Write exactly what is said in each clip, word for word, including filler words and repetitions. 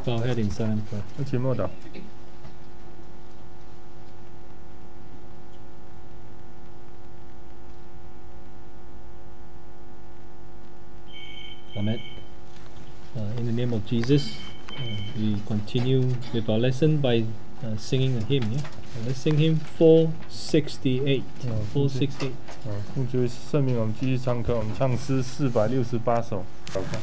Bow head in silent prayer. 一起默祷。 Amen. Uh, in the name of Jesus, uh, we continue with our lesson by uh, singing a hymn. Yeah? Uh, let's sing hymn four sixty-eight. Oh, four sixty-eight. 好，奉主圣名，我们继续唱歌。我们唱诗四百六十八首。祷告。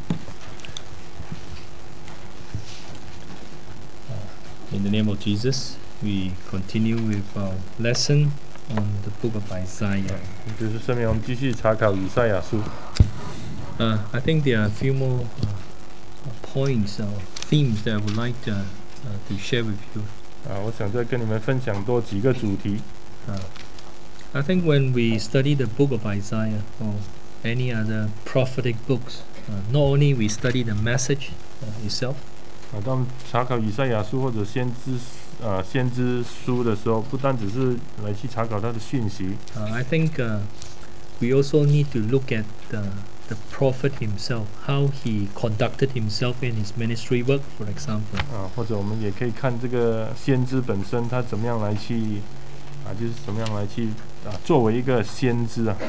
In the name of Jesus, we continue with our lesson on the book of Isaiah. 就是圣名，我们继续查考以赛亚书。 Uh, I think there are a few more uh, points or themes that I would like to, uh, to share with you. 啊，我想再跟你们分享多几个主题。 Uh, I think when we study the book of Isaiah or any other prophetic books, uh, not only we study the message uh, itself, 啊，当我们查考以赛亚书或者先知啊先知书的时候，不单只是来去查考它的讯息。 uh, I think uh, we also need to look at the, the prophet himself, how he conducted himself in his ministry work, for example. 啊，或者我们也可以看这个先知本身，他怎么样来去啊，就是怎么样来去啊，作为一个先知啊。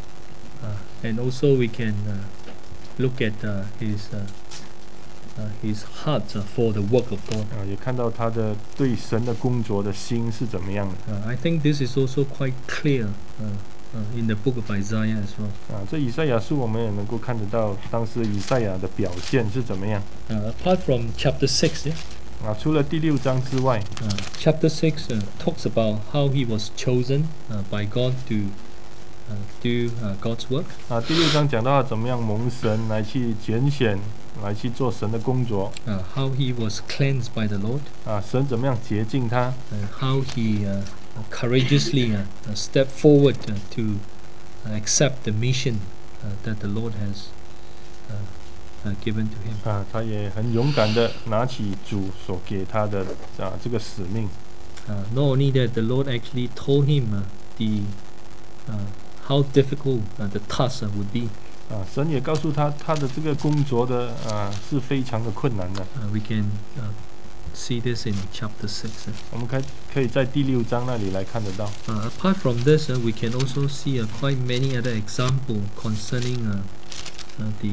Uh, and also we can uh, look at uh, his uh, uh, his heart uh, for the work of God. 啊，也看到他的对神的工作的心是怎么样的。 Uh, I think this is also quite clear uh, uh, in the book of Isaiah as well. 啊，这以赛亚书我们也能够看得到当时以赛亚的表现是怎么样。 Uh, apart from chapter six, yeah? 啊，除了第六章之外， uh, chapter six uh, talks about how he was chosen uh, by God to uh, do uh, God's work. 啊，第六章讲到他怎么样蒙神来去拣选，来去做神的工作。 Uh, how he was cleansed by the Lord. 啊，神怎么样洁净他？ And how he uh, courageously uh, uh, stepped forward uh, to uh, accept the mission uh, that the Lord has uh, uh, given to him. 啊，他也很勇敢的拿起主所给他的啊这个使命。 Uh, not only that, the Lord actually told him uh, the uh, how difficult uh, the task uh, would be. 啊，神也告诉他，他的这个工作的啊是非常的困难的。 Uh, we can uh, see this in chapter six. Uh. 我们可可以在第六章那里来看得到。 Uh, apart from this, uh, we can also see uh, quite many other examples concerning uh, uh, the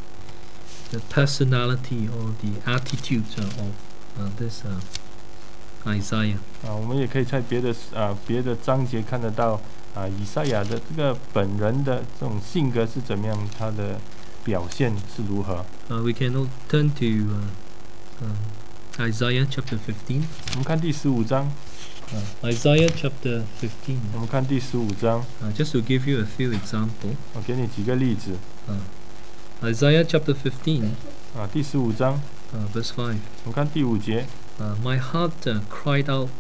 the personality or the attitude uh, of uh, this uh, Isaiah. 啊，我们也可以在别的啊别的章节看得到啊以赛亚的这个本人的这种性格是怎么样，他的表现是如何。 Uh, we can all turn to uh, uh, Isaiah chapter fifteen. 我们看第十五章， Uh, Isaiah chapter fifteen. 我们看第十五章， Uh, just to give you a few examples. 我给你几个例子 Uh, Isaiah chapter fifteen, 啊。第十五章， uh, verse five. 我们看第五节 Uh, my heart uh, cried out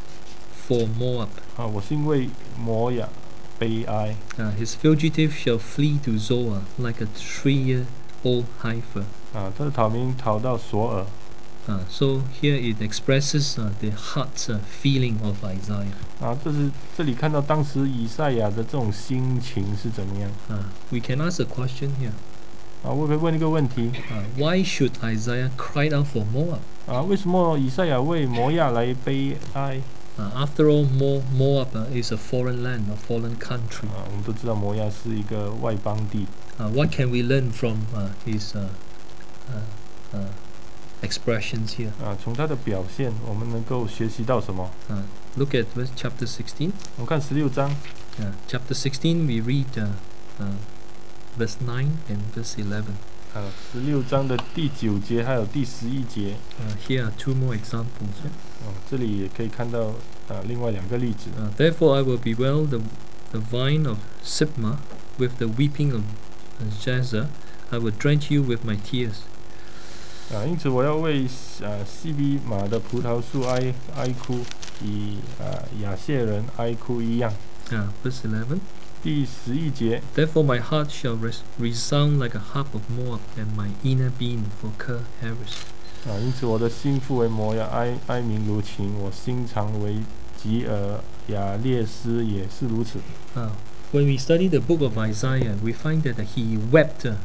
for Moab. 啊，我是因为摩亚悲哀 Uh, his fugitive shall flee to Zoar like a three-year-old heifer. 啊，他的逃民逃到索尔 Uh, so here it expresses uh, the heart's uh, feeling of Isaiah. 啊，这是这里看到当时以赛亚的这种心情是怎么样 Uh, we can ask a question here. 啊？我可以问一个问题 Uh, why should Isaiah cry out for Moab? 啊，为什么以赛亚为摩亚来悲哀 Uh, after all, Mo- Moab uh, is a foreign land, a foreign country. 啊？我们都知道摩亚是一个外邦地 Uh, what can we learn from uh, his uh, uh, uh, expressions here? 啊，从他的表现，我们能够学习到什么？ Uh, look at verse chapter sixteen. 我们看十六章 Uh, chapter sixteen, we read uh, uh, verse nine and verse eleven. 啊，十六章的第九节还有第十一节 Uh, here are two more examples. Yeah? 啊，这里也可以看到啊另外两个例子 Uh, Therefore, I will bewail the, the vine of Sibmah with the weeping of uh, Jazer. I will drench you with my tears. 啊，因此我要为啊西比马的葡萄树哀哀哭，以啊亚谢人哀哭一样。 Uh, verse eleven. 第十一节 Therefore, my heart shall res- resound like a harp of Moab, and my inner being for Ker Haris. 啊，因此我的心腹为摩亚，哀哀鸣如琴；我心肠为吉尔雅列斯也是如此。 Uh, when we study the book of Isaiah, we find that he wept uh,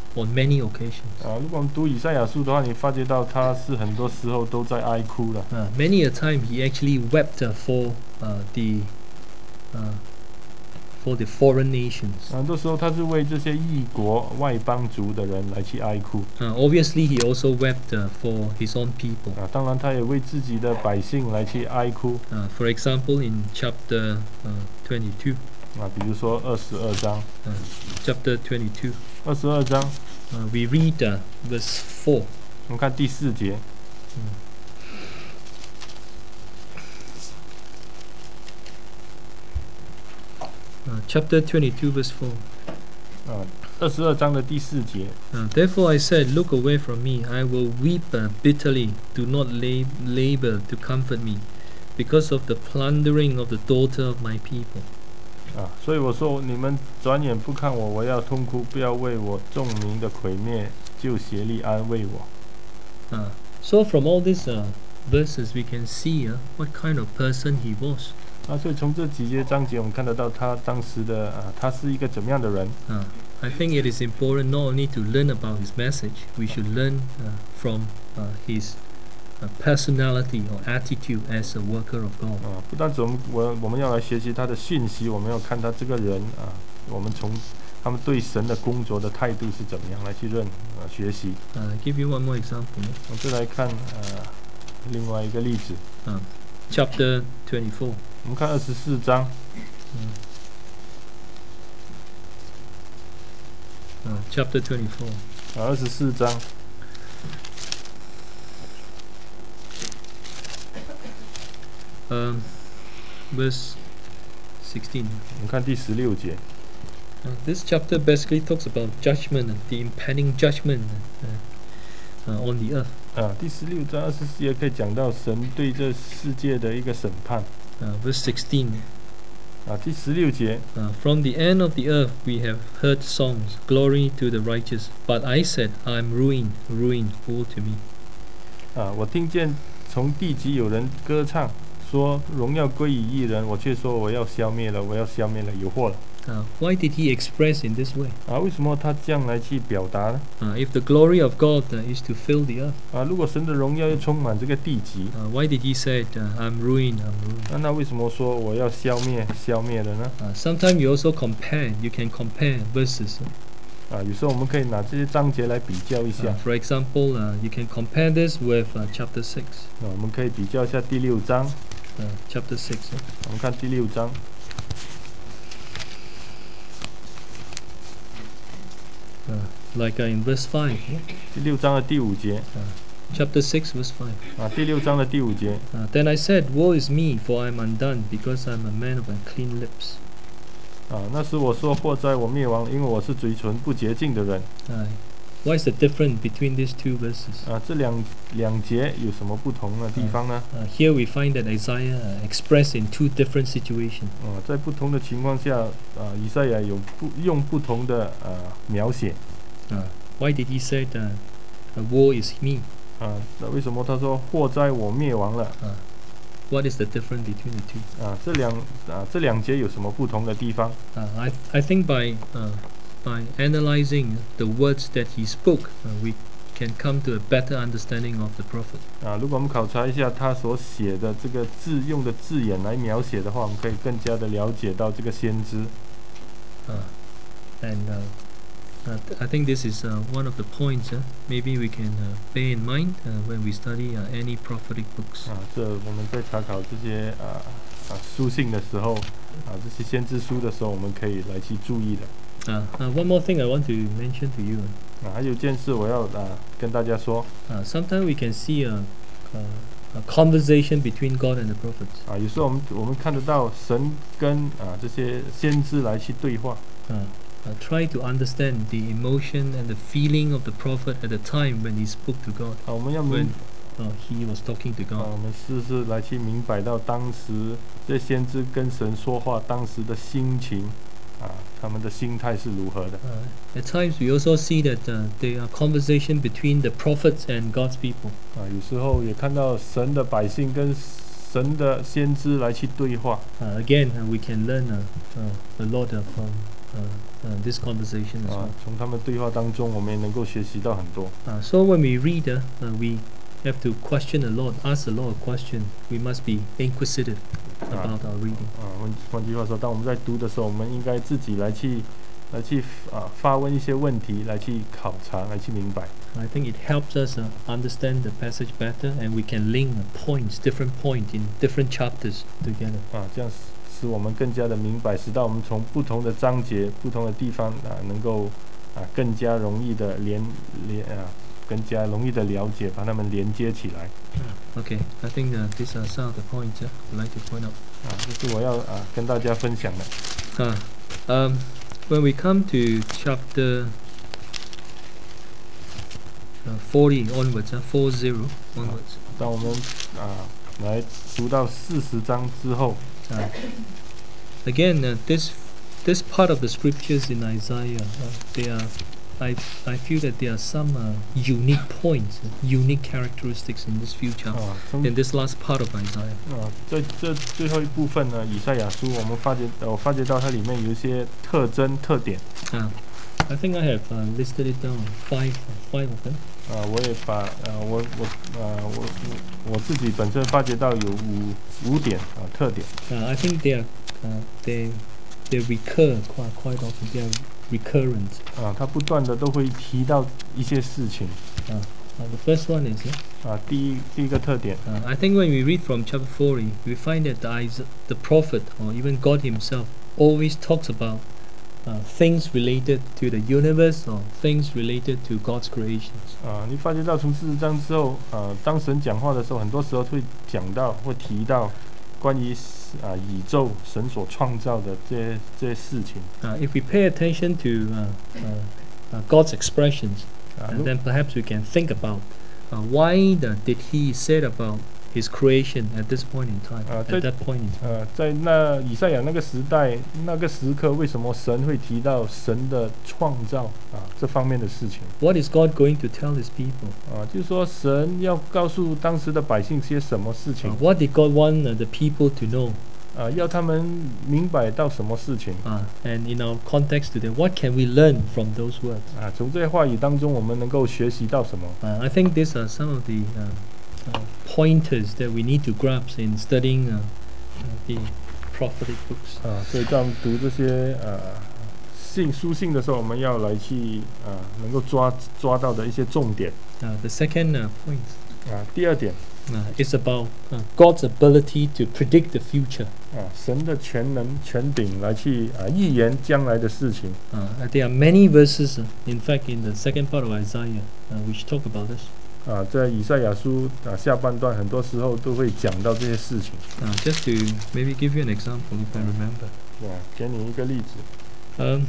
on many occasions. 啊，如果我们读以赛亚书的话，你发觉到他是很多时候都在哀哭了。 Uh, many a time he actually wept uh, for uh, the uh, for the foreign nations. 很多时候他是为这些异国外邦族的人来去哀哭。 Uh, obviously, he also wept uh, for his own people. 啊，当然他也为自己的百姓来去哀哭。 Uh, for example, in chapter uh, twenty-two, 啊，比如说二十二章， uh, chapter twenty-two, 二十二章， uh, we read uh, verse four. 我们看第四节。 Uh, chapter twenty-two, verse four. 啊，二十二章的第四节。 Uh, Therefore I said, Look away from me, I will weep uh, bitterly. Do not lab labor to comfort me, because of the plundering of the daughter of my people. 啊，所以我说你们转眼不看我，我要痛哭，不要为我众民的毁灭，就协力安慰我。 Uh, so from all these uh, verses we can see uh, what kind of person he was. 啊，所以从这几节章节，我们看得到他当时的啊，他是一个怎么样的人？ Uh, I think it is important not only to learn about his message, we should learn uh, from uh, his uh, personality or attitude as a worker of God. 啊，不但只我们我我们要来学习他的讯息，我们要看他这个人啊，我们从他们对神的工作的态度是怎么样来去认啊学习。 Uh, I give you one more example. 我们再来看呃另外一个例子， Uh, chapter twenty-four. 我们看二十四章。 Uh, chapter twenty-four. 啊，二十四章。 Um, verse sixteen. 我们看第十六节。 Uh, this chapter basically talks about judgment, the impending judgment uh, uh, on the earth. 啊，第十六章二十四节可以讲到神对这世界的一个审判。 Uh, verse sixteen. 啊，第十六节。 Uh, From the end of the earth we have heard songs, glory to the righteous. But I said, I am ruined, ruined, woe to me. 啊，我听见从地极有人歌唱，说荣耀归于一人，我却说我要消灭了，我要消灭了，有祸了。 Uh, why did he express in this way? 啊，为什么他这样来去表达呢？ Uh, if the glory of God uh, is to fill the earth, 啊，如果神的荣耀要充满这个地极， uh, why did he say, uh, I'm ruined, I'm ruined? 那那为什么说我要消灭消灭了呢？ Uh, sometimes you also compare, you can compare verses. 啊，有时候我们可以拿这些章节来比较一 Uh, 下。 for example, uh, you can compare this with uh, chapter six. 那我们可以比较一下第六章。 Uh, chapter six. uh. 我们看第六章。 Uh, like uh, in verse five. yeah? 第六章的第五节。 Chapter six, verse five. 啊，第六章的第五节。 Uh, then I said, Woe is me, for I am undone, because I am a man of unclean lips. 啊，那时我说祸哉我灭亡，因为我是嘴唇不洁净的人。 Uh, what is the difference between these two verses? 啊，这两两节有什么不同的地方呢？ Uh, here we find that Isaiah uh, expressed in two different situations. 啊，在不同的情况下，啊，以赛亚有不用不同的呃描写。 Uh, why did he say that uh, woe is me? 啊，那为什么他说祸哉我灭亡了？ Uh, what is the difference between the two? 啊，这两啊这两节有什么不同的地方？ Uh, I, I think by uh, by analyzing the words that he spoke, uh, we can come to a better understanding of the prophet. 啊，如果我们考察一下他所写的这个字用的字眼来描写的话，我们可以更加的了解到这个先知。 Uh, and uh, uh, th- I think this is uh, one of the points uh, maybe we can uh, bear in mind uh, when we study uh, any prophetic books. 啊，这我们在查考这些啊啊书信的时候，啊这些先知书的时候，我们可以来去注意的。 Uh, uh, one more thing I want to mention to you. 啊，还有一件事我要啊跟大家说。 Uh, sometimes we can see a, a, a conversation between God and the prophets. 啊，有时候我们我们看得到神跟啊这些先知来去对话。 Uh, uh, try to understand the emotion and the feeling of the prophet at the time when he spoke to God, 啊，我们要 when 明 uh, he was talking to 啊， God. 我们试试来去明白到当时这先知跟神说话当时的心情，啊，他们的心态是如何的。 Uh, at times we also see that uh, there are conversation between the prophets and God's people. 啊，有时候也看到神的百姓跟神的先知来去对话。 Uh, again, uh, we can learn uh, uh, a lot uh, from uh, uh, this conversation as 啊 well.， 从他们对话当中，我们也能够学习到很多。 Uh, so when we read, uh, uh, we have to question a lot, ask a lot of questions. We must be inquisitive about our reading. 啊，换换句话说，当我们在读的时候，我们应该自己来去来去啊发问一些问题，来去考察，来去明白。 I think it helps us uh, understand the passage better, and we can link uh, points, different points in different chapters together. 啊，这样使我们更加的明白，使到我们从不同的章节、不同的地方啊，能够啊更加容易的连连啊，更加容易的了解，把它们连接起来。 Okay, I think uh, these are some of the points uh, I'd like to point out. 啊，这是我要啊跟大家分享的。 Uh, um, when we come to chapter uh, forty onwards, uh, four zero onwards, 当我们啊来读到四十章之后， uh, again, uh, this this part of the scriptures in Isaiah, uh, they are, I I feel that there are some uh, unique points, uh, unique characteristics in this few chapters, 啊，从 in this last part of Isaiah. 啊，在这最后一部分呢，以赛亚书，我们发觉，呃我发觉到它里面有一些特征特点。 Uh, I think I have uh, listed it down, five, uh, five of them. 啊，我也把呃我我呃我我我自己本身发觉到有五五点啊特点。 Uh, I think they are, uh, they they recur quite quite often. They are recurrent. 啊，它不断的都会提到一些事情。 Uh, uh, the first one is, uh, 啊，第一第一个特点， uh, I think when we read from chapter forty, we find that the, Isa- the prophet or even God Himself always talks about uh, things related to the universe or things related to God's creations. 啊，你发觉到从四十章之后，啊，当神讲话的时候，很多时候会讲到会提到关于啊宇宙神所创造的这些这些事情。 Uh, if we pay attention to uh, uh, uh, God's expressions, 啊， and 如 then perhaps we can think about uh, why the, did He say about His creation at this point in time, Uh, at that point in time. 呃，在那以赛亚那个时代那个时刻，为什么神会提到神的创造啊这方面的事情？ What is God going to tell His people? 啊，就是说神要告诉当时的百姓些什么事 Uh, 情 what did God want uh, the people to know? 啊，要他们明白到什么事情 Uh, and in our context today, what can we learn from those words? 啊？从这些话语当中，我们能够学习到什么？ Uh, I think these are some of the uh, uh, pointers that we need to grasp in studying uh, uh, the prophetic books. 啊，所以在我们读这些呃信书信的时候，我们要来去啊能够抓抓到的一些重点 Uh, the second uh, point 啊。第二点 uh, is about uh, God's ability to predict the future. 啊，神的全能权柄来去啊预言将来的事情。 Uh, there are many verses, uh, in fact, in the second part of Isaiah, uh, which talk about this. 啊，在以赛亚书啊下半段，很多时候都会讲到这些事情。 Uh, just to maybe give you an example, if I remember. 啊，给你一个例子。 Um,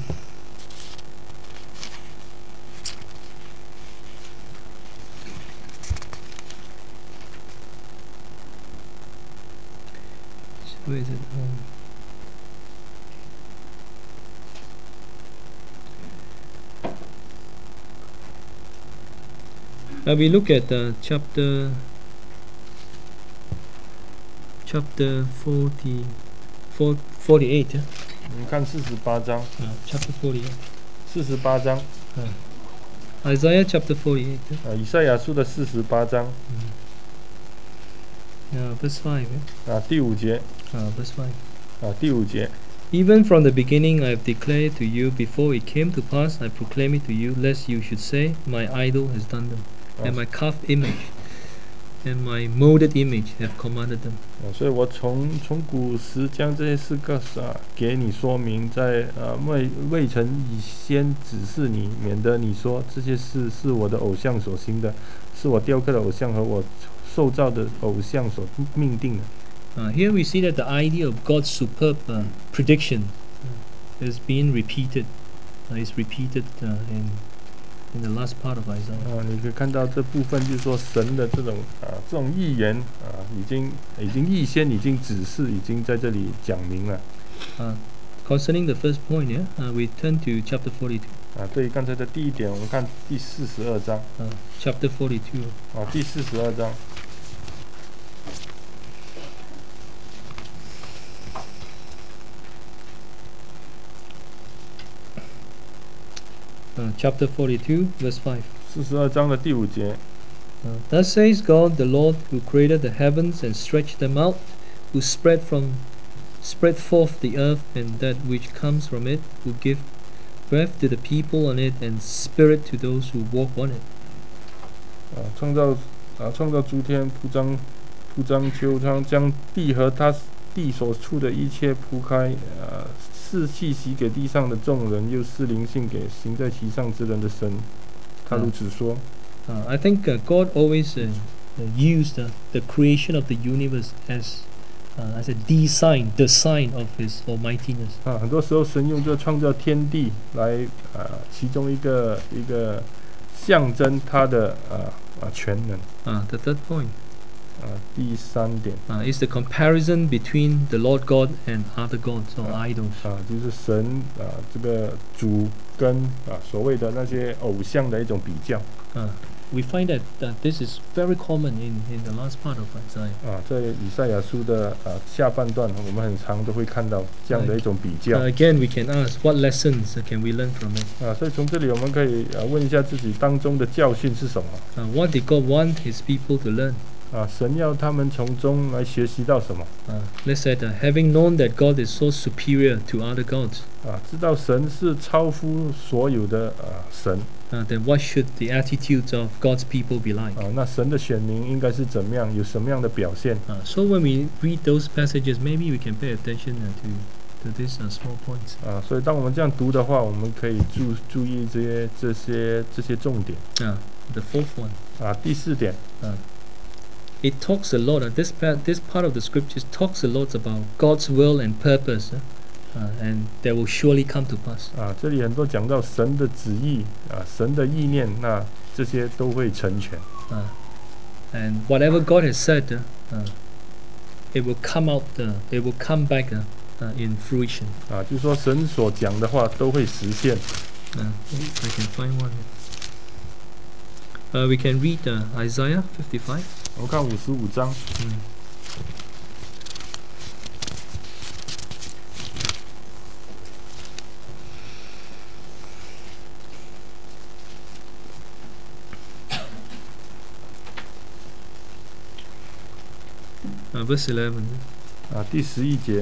where is it? Um, now we look at uh, chapter chapter forty, four, forty-eight. Yeah? 你看四十八章， Uh, chapter forty-eight. 四十八章， Isaiah chapter forty-eight. Yeah? 啊，以赛亚书的四十八章 Uh, verse five. Yeah? 啊，第五节 Uh, verse five. 啊，第五节 Even from the beginning I have declared to you, before it came to pass, I proclaim it to you, lest you should say, My idol has done them, 啊 and my carved image and my molded image have commanded them. 啊，所以我从从古时将这些事告啊给你说明，在呃未未曾以先指示你，免得你说这些事是我的偶像所行的，是我雕刻的偶像和我受造的偶像所命定的。 Uh, here we see that the idea of God's superb uh, prediction is being repeated, uh, is repeated uh, in in the last part of Isaiah. 啊，你可以看到这部分，就是说神的这种啊这种预言啊，已经已经预先已经指示，已经在这里讲明了。 Uh, concerning the first point, yeah, uh, we turn to chapter forty-two. 啊，对于刚才的第一点，我们看第四十二章 Uh, chapter forty-two. 啊，第四十二章 Uh, chapter forty-two, verse five. 四十二章的第五节。 Uh, Thus says God, the Lord, who created the heavens and stretched them out, who spread from spread forth the earth and that which comes from it, who give breath to the people on it and spirit to those who walk on it. 啊，创造啊，创造诸天，铺张铺张秋苍，将地和他地所处的一切铺开，啊，赐气息给地上的众人，又赐灵性给行在其上之人的神。他如此说。 Uh, I think uh, God always uh, uh, used uh, the creation of the universe as uh, as a design, the sign of His almightiness. 啊，很多时候神用这创造天地来啊，其中一个一个象征他的啊啊全能。 Uh, the third point 啊，第三点 uh, is the comparison between the Lord God and other gods or Uh, idols. 啊，就是神啊这个主跟啊所谓的那些偶像的一种比较。 Uh, we find that uh, this is very common in, in the last part of Isaiah. 啊，在以赛亚书的啊下半段，我们很常都会看到这样的一种比 Uh, 较。 again, we can ask, what lessons uh, can we learn from it? 啊，所以从这里我们可以啊问一下自己当中的教训是什么？ Uh, what did God want His people to learn? 啊，神要他们从中来学习到什么？ Uh, let's say, uh, having known that God is so superior to other gods, 啊，知道神是超乎所有的啊神 uh, then what should the attitudes of God's people be like? 啊，那神的选民应该是怎么样，有什么样的表现？ Uh, so when we read those passages, maybe we can pay attention uh, to to these uh, small points. 啊，所以当我们这样读的话，我们可以注注意这些这些这些重点。 Uh, the fourth one, 啊，第四点 uh, it talks a lot. Uh, this part, this part of the scriptures talks a lot about God's will and purpose, uh, uh, and that will surely come to pass. 啊，这里很多讲到神的旨意啊，神的意念，那这些都会成全 Uh, and whatever God has said, uh, uh, it will come out. Uh, it will come back uh, uh, in fruition. 啊，就是说神所讲的话都会实现 Uh, I can find one. Uh, we can read uh, Isaiah fifty-five. 我们看五十五章 Mm. Uh, verse eleven. 啊，第十一节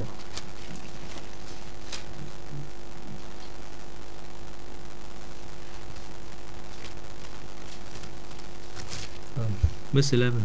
Verse eleven.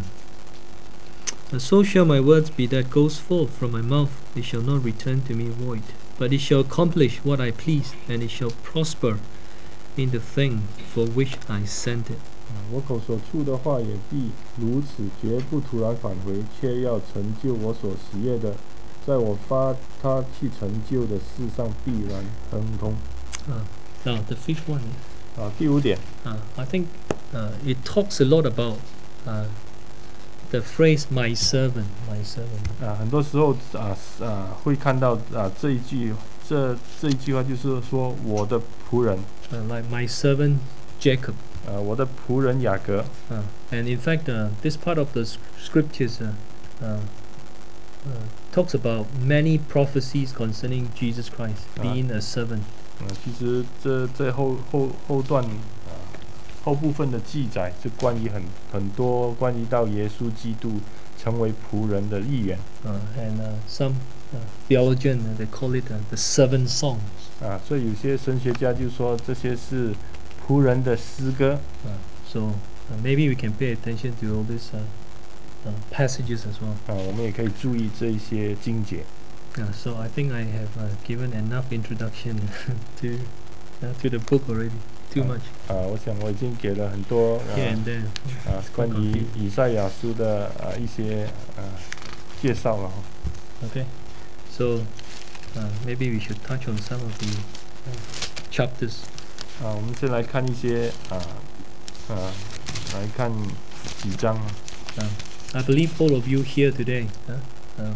Uh, So shall my words be that goes forth from my mouth. It shall not return to me void, but it shall accomplish what I please, and it shall prosper in the thing for which I sent it. 啊，我口所出的话也必如此，绝不突然返回，却要成就我所喜悦的，在我发他去成就的事上必然亨通。 Uh, now the fifth one. 啊，第五点 Uh, I think uh, it talks a lot about uh, the phrase "my servant," my servant. 啊，很多时候啊啊会看到啊这一句这这一句话就是说我的仆人 Uh, like my servant Jacob. 啊我的仆人雅各 Uh, and in fact, uh, this part of the s- scriptures uh, uh, uh, talks about many prophecies concerning Jesus Christ Ah. being a servant. 嗯，其实这这后后后段啊后部分的记载是关于很很多关于到耶稣基督成为仆人的意愿 Uh, and uh, some uh, theologian uh, they call it uh, the servant songs. 啊，所以有些神学家就说这些是仆人的诗歌 Uh, so uh, maybe we can pay attention to all these uh, uh, passages as well. 啊，我们也可以注意这一些经节 Uh, so I think I have uh, given enough introduction to uh, to the book already. Too Ah. much 啊，我想我已经给了很多啊 here and there. 啊关于以赛亚书的啊一些啊介绍了哈。 Okay, so uh, maybe we should touch on some of the uh, chapters. 啊，我们先来看一些啊啊，来看几章啊 Um, I believe all of you here today, uh, um,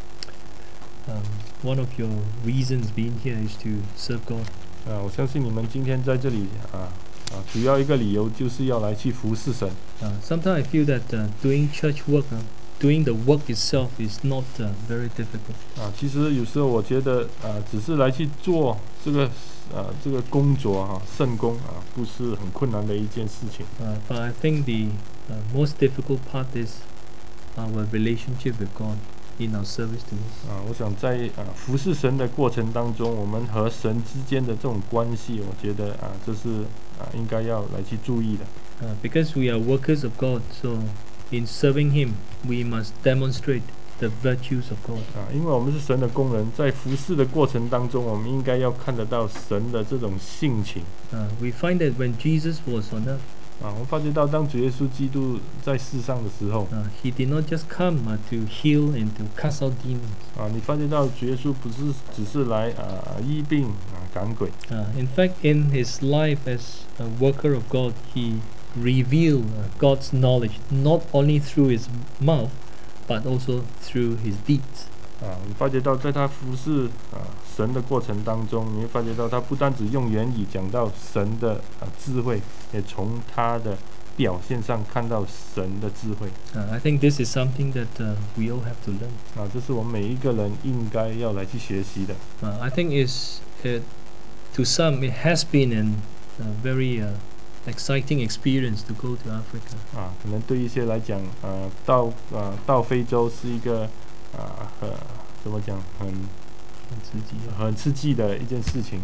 um, one of your reasons being here is to serve God. 啊，我相信你们今天在这里啊啊，主要一个理由就是要来去服侍神 Uh, sometimes I feel that uh, doing church work uh, doing the work itself is not uh, very difficult. 啊，其实有时候我觉得啊，只是来去做这个啊这个工作哈、啊，圣工啊，不是很困难的一件事情。 Uh, but I think the uh, most difficult part is our relationship with God in our service to Him. 啊，我想在啊服侍神的过程当中，我们和神之间的这种关系，我觉得啊，这是啊应该要来去注意的。 Uh, because we are workers of God, so in serving Him, we must demonstrate the virtues of God. 啊，因为我们是神的工人，在服侍的过程当中，我们应该要看得到神的这种性情。 Uh, we find that when Jesus was on earth, 啊，我们发觉到当主耶稣基督在世上的时候， uh, He did not just come uh, to heal and to cast out demons. 啊，你发觉到主耶稣不是只是来啊医病啊赶鬼， Uh, in fact, in His life as a worker of God, He revealed uh, God's knowledge not only through His mouth, but also through His deeds. 啊，你发觉到在他服侍啊神的过程当中，你会发觉到他不单只用言语讲到神的啊智慧，也从他的表现上看到神的智慧。 Uh, I think this is something that uh, we all have to learn. 啊，这是我们每一个人应该要来去学习的。 Uh, I think is uh, to some it has been an a very uh, exciting experience to go to Africa. 啊，可能对一些来讲，呃，到呃到非洲是一个啊很怎么讲，很很刺激啊。 很刺激的一件事情。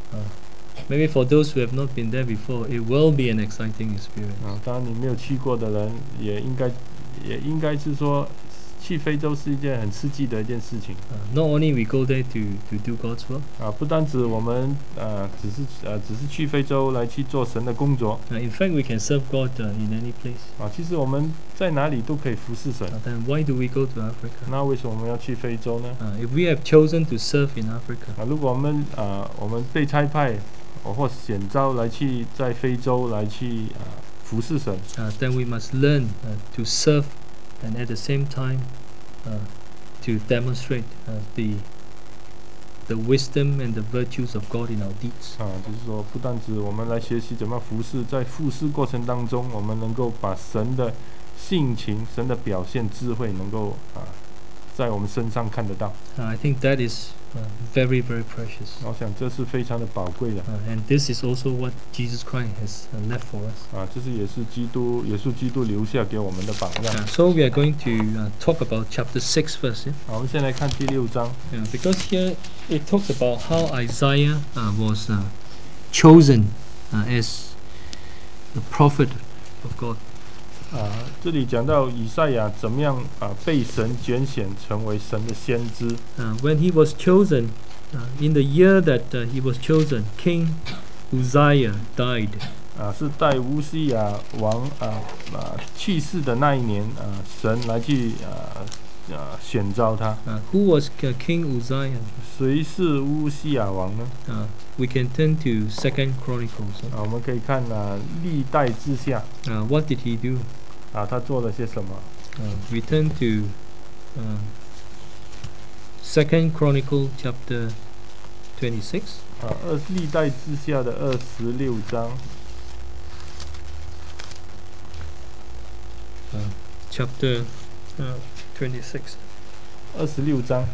Maybe for those who have not been there before, it will be an exciting experience. 啊，当然你没有去过的人，也应该也应该是说，去非洲是一件很刺激的一件事情。 Uh, not only we go there to, to do God's work, 啊，不单指我们呃只是呃只是去非洲来去做神的工作。 uh, in fact we can serve God uh, in any place. 啊，其实我们在哪里都可以服侍神。 Uh, then why do we go to Africa? 那为什么我们要去非洲呢？ Uh, if we have chosen to serve in Africa, 啊，如果我们啊我们被差派，或选召来去在非洲来去啊服侍神。 uh, then we must learn uh, to serve and at the same time uh, to demonstrate uh, the the wisdom and the virtues of God in our deeds. 啊，就是说，不单指我们来学习怎么服侍，在服侍过程当中，我们能够把神的性情、神的表现、智慧，能够啊，在我们身上看得到。 Uh, I think that is uh, very, very precious. 我想这是非常的宝贵的。 Uh, and this is also what Jesus Christ has uh, left for us. 啊，这是也是基督，耶稣基督留下给我们的榜样。 Uh, so we are going to uh, talk about chapter six verse. Yeah? 好，我们先来看第六章。 Yeah, because here it talks about how Isaiah uh, was uh, chosen uh, as the prophet of God. 啊，这里讲到以赛亚怎么样啊被神拣选成为神的先知。 Uh, when he was chosen, uh, in the year that uh, he was chosen, King Uzziah died. 啊，是在乌西亚王啊啊去世的那一年啊，神来去啊啊选召他。 Uh, who was uh, King Uzziah? 谁是乌西亚王呢？ Uh, we can turn to Second Chronicles. 啊，我们可以看啊历代之下 Uh, what did he do? 啊，他做了些什么？ Uh, we turn to um, Second Chronicle chapter twenty-six. 啊，二历代之下的二十六章。 Uh, chapter uh, twenty-six. 二十六章。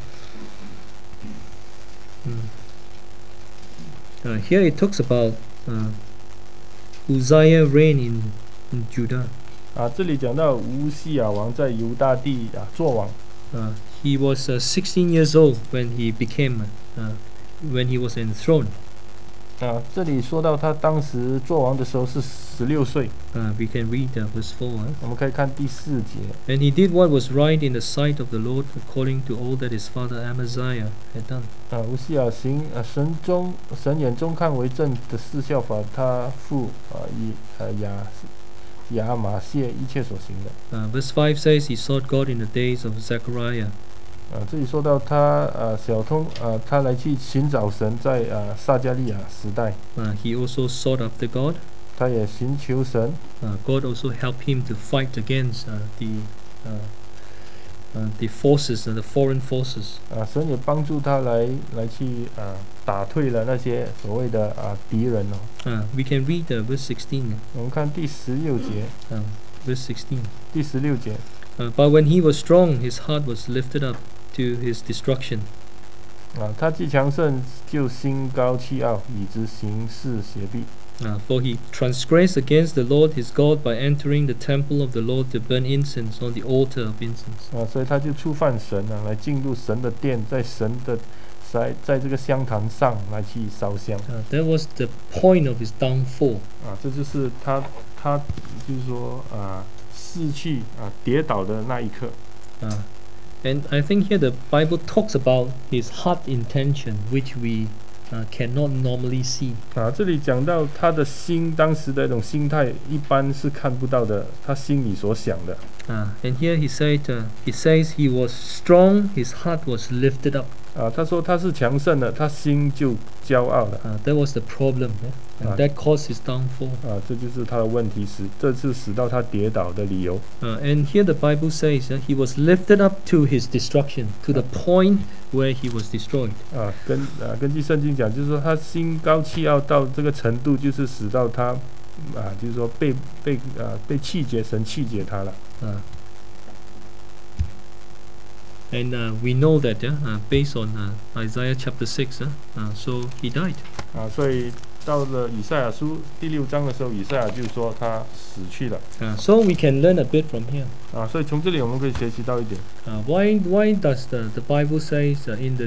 Mm. Uh, here it talks about uh, Uzziah reign in, in Judah. 啊，这里讲到乌西亚王在犹大地啊作王。 Uh, he was uh, sixteen years old when he became uh, when he was enthroned. 啊，这里说到他当时作王的时候是十六岁。 Uh, we can read uh, verse four. Huh? 我们可以看第四节。 And he did what was right in the sight of the Lord according to all that his father Amaziah had done. 啊，乌西亚行啊神中神眼中看为正的事，效法他父啊以呃亚亚玛谢一切所行的。 Uh, verse five says he sought God in the days of Zechariah. 啊，这里说到他啊小通啊他来去寻找神，在啊撒加利亚时代， Uh, he also sought after God. 他也寻求神。 Uh, God also helped him to fight against uh, the uh, uh, the forces, uh, the foreign forces. 啊，神也帮助他来来去啊打退了那些所谓的啊敌人哦。 Uh, we can read uh, verse sixteen. 我们看第十六节。 Um, verse sixteen. 第十六节。 Uh, but when he was strong, his heart was lifted up to his destruction. 啊，他既强盛，就心高气傲，以致行事邪僻。 Uh, for he transgressed against the Lord his God by entering the temple of the Lord to burn incense on the altar of incense. 啊，所以他就触犯神啊，来进入神的殿，在神的在在这个香坛上来去烧香。 Uh, that was the point of his downfall. 啊，这就是他他就是说啊，失去啊跌倒的那一刻。 Uh, and I think here the Bible talks about his heart intention, which we uh, cannot normally see. 啊，这里讲到他的心当时的一种心态，一般是看不到的，他心里所想的。 Uh, and here he said, uh, he says he was strong, his heart was lifted up. 啊，他说他是强盛的，他心就骄傲了。 Uh, that was the problem, yeah? and Ah. that caused his downfall. 啊，这就是他的问题，使这是使到他跌倒的理由。 Uh, and here the Bible says that he was lifted up to his destruction, to the point where he was destroyed. 啊，根啊根据圣经讲，就是说他心高气傲到这个程度，就是使到他啊，就是说被被啊被气绝，神气绝他了。 Uh, and uh, we know that, yeah, uh, based on uh, Isaiah chapter six, uh, uh, so he died. 啊，所以到了以赛亚书第六章的时候，以赛亚就说他死去了。 Uh, so we can learn a bit from here. 啊，所以从这里我们可以学习到一点。 Uh, why why does the, the Bible says uh, in the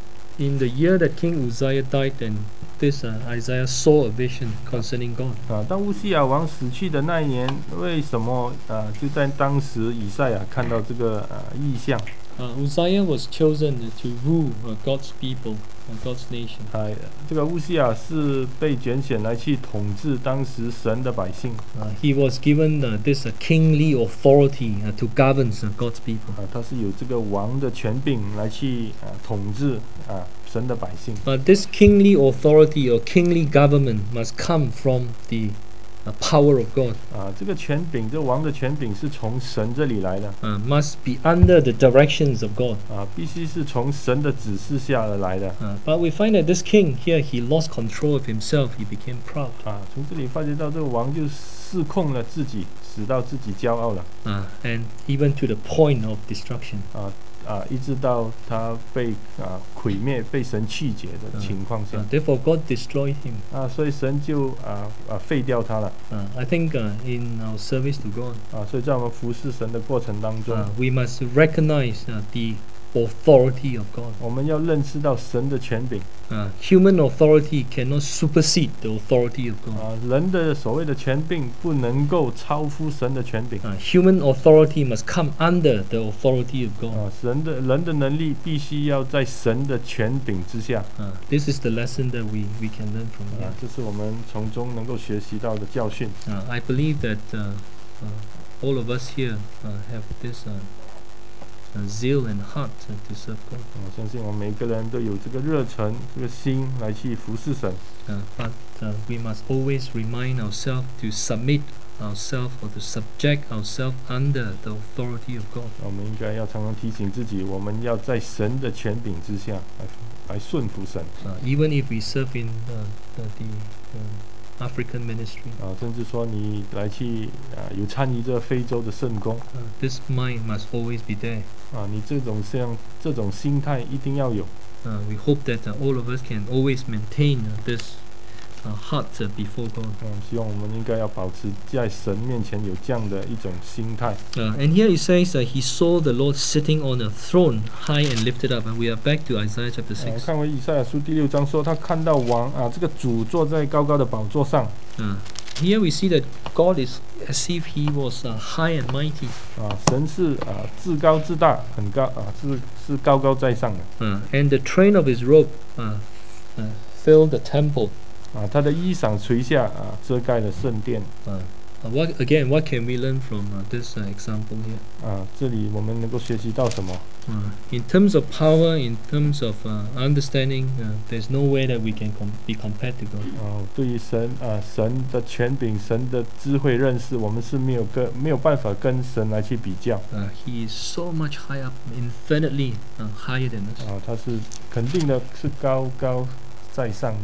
in the year that King Uzziah died, and this uh, Isaiah saw a vision concerning God? 啊，当乌西亚王死去的那一年，为什么啊就在当时以赛亚看到这个啊异象？ Uh, Uzziah was chosen to rule uh, God's people, uh, God's nation. 啊，这个乌西亚是被拣选来去统治当时神的百姓。 Uh, he was given uh, this uh, kingly authority uh, to govern uh, God's people. 啊，他是有这个王的权柄来去啊统治啊神的百姓。 But this kingly authority or kingly government must come from the uh, power of God. 啊，这个权柄，这王的权柄是从神这里来的。 Uh, must be under the directions of God. 啊，必须是从神的指示下而来的。 Uh, but we find that this king here, he lost control of himself. He became proud. 啊，从这里发觉到这个王就失控了自己，使到自己骄傲了。 Uh, and even to the point of destruction. 啊啊，一直到他被啊毁灭、被神弃绝的情况下。 Uh, therefore, God destroyed him. 啊，所以神就啊啊废掉他了。 Uh, I think uh, in our service to God, 啊，所以在我们服侍神的过程当中， uh, we must recognize uh, the authority of God. 我们要认识到神的权柄。 Uh, human authority cannot supersede the authority of God. 啊，人的所谓的权柄不能够超乎神的权柄。 Uh, human authority must come under the authority of God. 啊，神的人的能力必须要在神的权柄之下。 Uh, this is the lesson that we, we can learn from 啊 here. 这是我们从中能够学习到的教训。 Uh, I believe that uh, uh, all of us here uh, have this uh, uh, zeal and heart uh, to serve God. 我相信我们每个人都有这个热忱、这个心来去服侍神。 Uh, but uh, we must always remind ourselves to submit ourselves or to subject ourselves under the authority of God. 我们应该要常常提醒自己，我们要在神的权柄之下来来顺服神。 Uh, even if we serve in uh, the, the uh, African ministry, 啊，甚至说你来去啊有参与这非洲的圣工 uh, this mind must always be there. 啊，你这种像这种心态一定要有。 Uh, we hope that uh, all of us can always maintain uh, this uh, heart uh, before God. 嗯，希望我们应该要保持在神面前有这样的一种心态。 Uh, and here it says that he saw the Lord sitting on a throne, high and lifted up. And we are back to Isaiah chapter 呃 six. 看回以赛亚书第六章说，他看到王啊，这个主坐在高高的宝座上 Uh, here we see that God is as if he was uh, high and mighty. 啊，神是啊至高至大，很高啊，是是高高在上的 Uh, and the train of his robe uh, uh, filled the temple. 啊，他的衣裳垂下啊，遮盖了圣殿 Uh, uh, what again? What can we learn from uh, this uh, example here? 啊。这里我们能够学习到什么？ Uh, in terms of power, in terms of uh, understanding, uh, there's no way that we can com- be compared to God. 啊，对于神啊，神的权柄、神的智慧认识，我们是没有跟没有办法跟神来去比较 Uh, he is so much high up, infinitely uh, higher than us. 啊，他是肯定的，是高高在上的。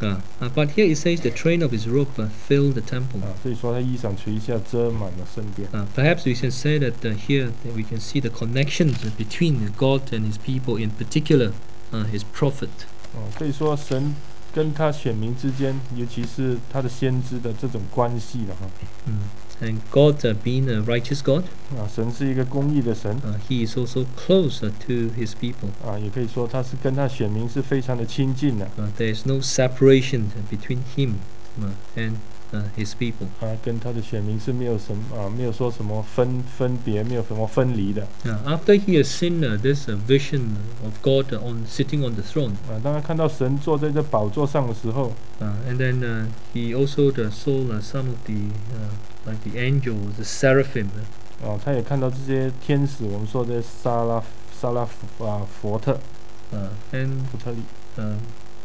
Uh, uh, but here it says the train of his robe uh, filled the temple. 啊，所以说他衣裳垂下，遮满了圣殿。 Uh, perhaps we can say that uh, here that we can see the connections between God and his people, in particular uh, his prophet. 哦，可以说神跟他选民之间，尤其是他的先知的这种关系了哈。 Mm. And God, uh, being a righteous God, 啊，神是一个公义的神 uh, he is also closer to his people. 啊，也可以说他是跟他选民是非常的亲近的 Uh, there is no separation between him uh, and uh, his people. 啊，跟他的选民是没有什么啊，没有说什么分分别，没有什么分离的 Uh, after he has seen uh, this uh, vision of God uh, on sitting on the throne, 啊。当他看到神坐在这宝座上的时候， uh, and then uh, he also uh, saw uh, some of the uh, like the angels, the seraphim. Uh, 啊，他也看到这些天使，我们说的沙拉沙拉福啊佛特 uh, and 福特利 uh,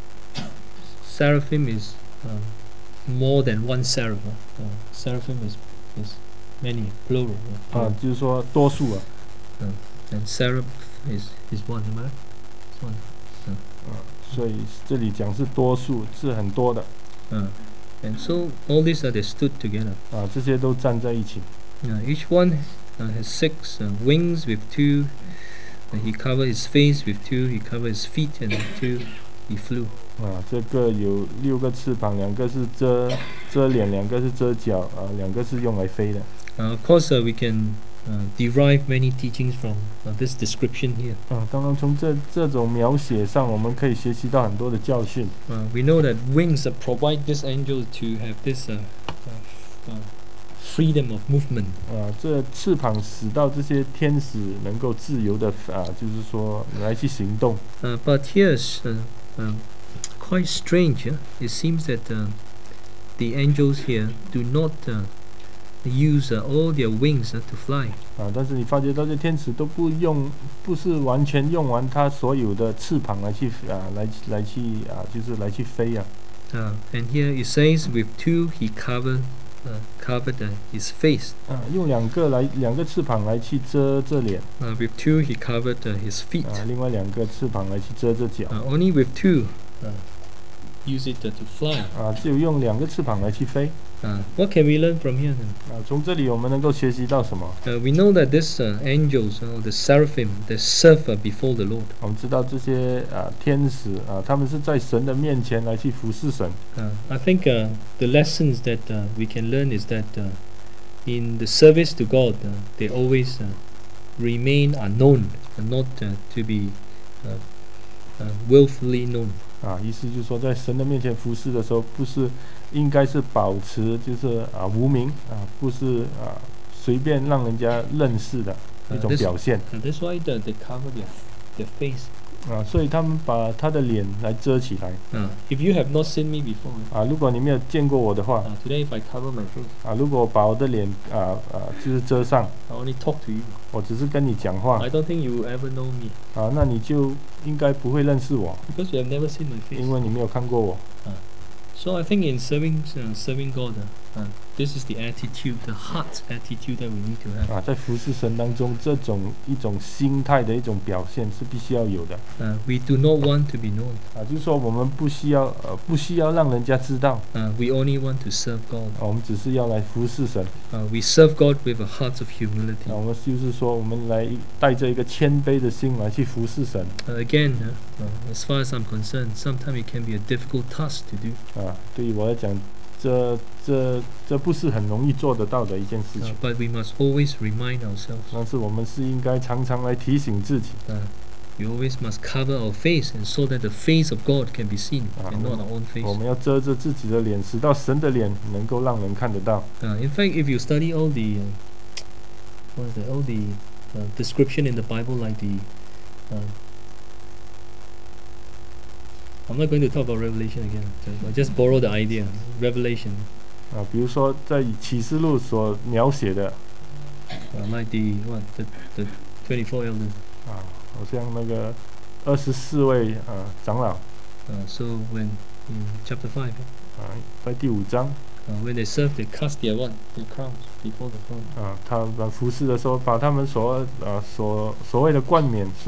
seraphim is um, more than one seraph. Uh, seraphim is is many, plural. Uh, 啊，就是说多数啊 and seraph is is one, am I right? It's one. 啊，所以这里讲是多数，是很多的 Uh, and so all these are they stood together. 啊，这些都站在一起 Uh, each one uh, has six uh, wings with two. Uh, he covered his face with two. He covered his feet, and with two he flew. 啊，这个有六个翅膀，两个是遮遮脸，两个是遮脚啊，两个是用来飞的 Uh, of course, uh, we can uh, derive many teachings from uh, this description here. 啊。当然，从这这种描写上，我们可以学习到很多的教训 Uh, we know that wings uh, provide this angel to have this uh, uh, uh, freedom of movement. 啊。这翅膀使到这些天使能够自由的啊，就是说来去行动 Uh, but here's uh, um, quite strange. Yeah? It seems that uh, the angels here do not uh, use uh, all their wings uh, to fly. 啊。但是你发觉到这天使都不用，不是完全用完他所有的翅膀来去啊，来来去啊，就是来去飞啊。 Uh, and here it says, with two he covered uh, covered uh, his face. 啊，用两个来两个翅膀来去遮这脸 Uh, with two he covered uh, his feet. 啊，另外两个翅膀来去遮这脚 Uh, only with two uh, use it uh, to fly. 啊，只有用两个翅膀来去飞 Uh, what can we learn from here then? 啊。从这里我们能够学习到什么？ Uh, we know that these uh, angels, uh, the seraphim, they serve uh, before the Lord. 我们知道这些啊天使啊，他们是在神的面前来去服侍神 Uh, I think uh, the lessons that uh, we can learn is that uh, in the service to God, uh, they always uh, remain unknown and not uh, to be uh, uh, willfully known. 啊。意思就是说，在神的面前服侍的时候，不是应该是保持就是啊无名啊，不是啊随便让人家认识的一 Uh, 种 this, 表现 uh, that's why the, they cover their, their face. 啊。所以他们把他的脸来遮起来 Uh, if you have not seen me before, 啊。如果你没有见过我的话 uh, today if I cover my face, 啊，如果我把我的脸啊啊就是遮上， I only talk to you. 我只是跟你讲话 I don't think you will ever know me 啊，那你就应该不会认识我， because you have never seen my face. 因为你没有看过我 So I think in serving uh, serving God, uh, uh, this is the attitude, the heart attitude that we need to have. 啊。在服侍神当中，这种一种心态的一种表现是必须要有的 Uh, we do not want to be known. 啊。就是说，我们不需要呃不需要让人家知道 Uh, we only want to serve God. 啊，我们只是要来服侍神 Uh, we serve God with a heart of humility. 啊。我们就是说，我们来带着一个谦卑的心来去服侍神 Uh, again, uh, uh, as far as I'm concerned, sometimes it can be a difficult task to do. 啊。对于我来讲，这这这不是很容易做得到的一件事 Uh, 情， but we must always remind ourselves. 但是我们是应该常常来提醒自己 Uh, we always must cover our face, and so that the face of God can be seen, Ah, and not our own face. 我们要遮着自己的脸，使到神的脸能够让人看得到 Uh, in fact, if you study all the uh, what is it, all the uh, description in the Bible, like the uh, I'm not going to talk about Revelation again. I just borrow the idea. Revelation, 啊。比如说在启示录所描写的 uh, like the what the the twenty-four elders. 啊，好像那个二十四位啊长老 Uh, so when in chapter five, 啊，在第五章 uh, when they serve, they cast their what their crowns before the throne. 啊，他们服侍的时候，把他们所啊所所谓的冠冕是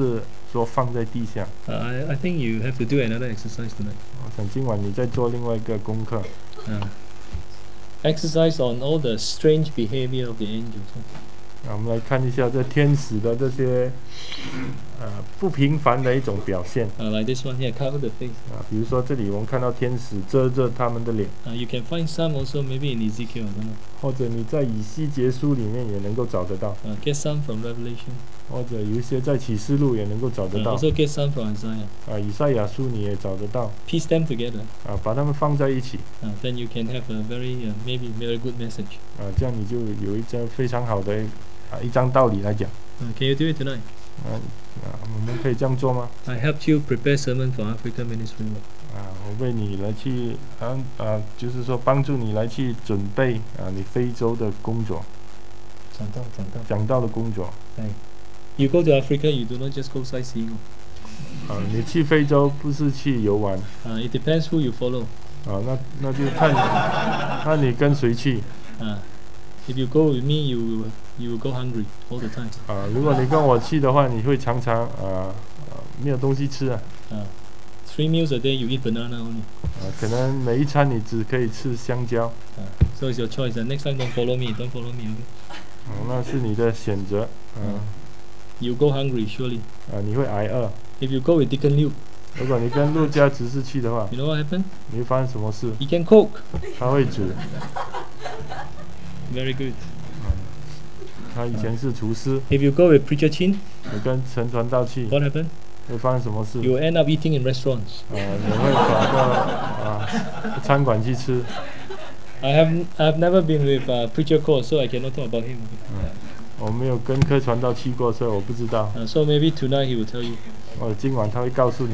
说放在地下。 Uh, I I think you have to do another exercise tonight. 我想今晚你再做另外一个功课， Uh, exercise on all the strange behavior of the angels. 啊，我们来看一下这天使的这些呃不平凡的一种表现 Uh, like this one here, cover the face. 啊，比如说这里我们看到天使遮着他们的脸， Uh, you can find some also maybe in Ezekiel. I don't know. 或者你在以西结书里面也能够找得到， Uh, get some from Revelation. 或者有一些在启示录也能够找得 Uh, 到 also get some from Isaiah. 啊，以赛亚书你也找得到 Piece them together. 啊，把它们放在一起 Uh, then you can have a very uh, maybe very good message. 啊，这样你就有一张非常好的啊一张道理来讲 Uh, can you do it tonight? 啊啊，我们可以这样做吗？ I helped you prepare sermon for African ministry. 啊，我为你来去啊啊，就是说帮助你来去准备啊你非洲的工作， 长大长大。 讲道的工作 You go to Africa, you do not just go sightseeing. 啊，你去非洲不是去游玩 Uh, it depends who you follow. 啊，那那就看看你跟谁去 Uh, if you go with me, you will, you will go hungry all the time. 啊，如果你跟我去的话，你会常常啊啊没有东西吃啊 Uh, three meals a day, you eat banana only. 啊，可能每一餐你只可以吃香蕉 Uh, so it's your choice. Uh, next time, don't follow me. Don't follow me. Okay? 啊，那是你的选择啊 You go hungry surely. 啊，你会挨饿。 If you go with Deacon Liu, 如果你跟陆家执事去的话， you know what happened? 你会发生什么事？ He can cook. 他会煮， Very good. 他以前是厨师。 If you go with Preacher Chin, 你跟陈传道去， what happened? 会发生什么事？ You will end up eating in restaurants. 啊，你会跑到啊餐馆去吃。 I have I've never been with uh, Preacher Cole, so I cannot talk about him. Okay? 我没有跟柯传道去过，所以我不知道。 Uh, so maybe tonight he will tell you. 哦，今晚他会告诉你。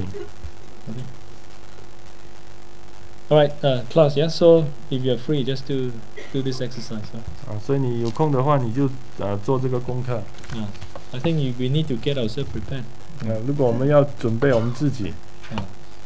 All right, uh, class. Yeah. So if you are free, just do do this exercise. Huh? 啊，所以你有空的话，你就啊做这个功课。 Uh, I think you, we need to get ourselves prepared. 啊，如果我们要准备我们自己， Uh,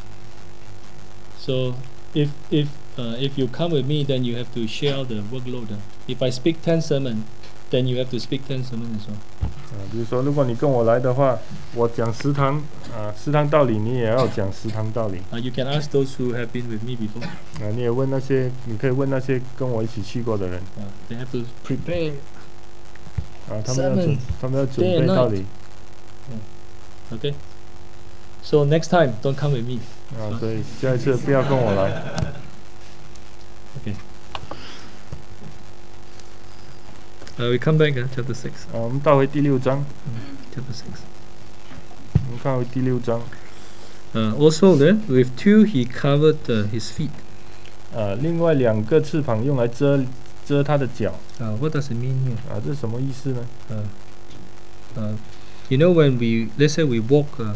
so if if uh, if you come with me, then you have to share out the workload. Uh. If I speak ten sermon, then you have to speak ten sermon as well. 啊，比如说，如果你跟我来的话，我讲十堂啊十堂道理，你也要讲十堂道理。 Uh, you can ask those who have been with me before. 啊，你也问那些，你可以问那些跟我一起去过的人。 Uh, they have to prepare. 啊，他们要准 Sermon， 他们要准 day and 备道理。 Okay. So next time, don't come with me. 啊，所以下一次不要跟我来。 Okay. Uh, we come back, uh, chapter six. 啊，我们倒回第六章， Chapter six. 我们看回第六章。 Uh, also, then with two, he covered uh, his feet. 啊，另外两个翅膀用来遮遮他的脚。 Uh, what does it mean here? 啊，这是什么意思呢？ Uh, uh, you know, when we let's say we walk uh,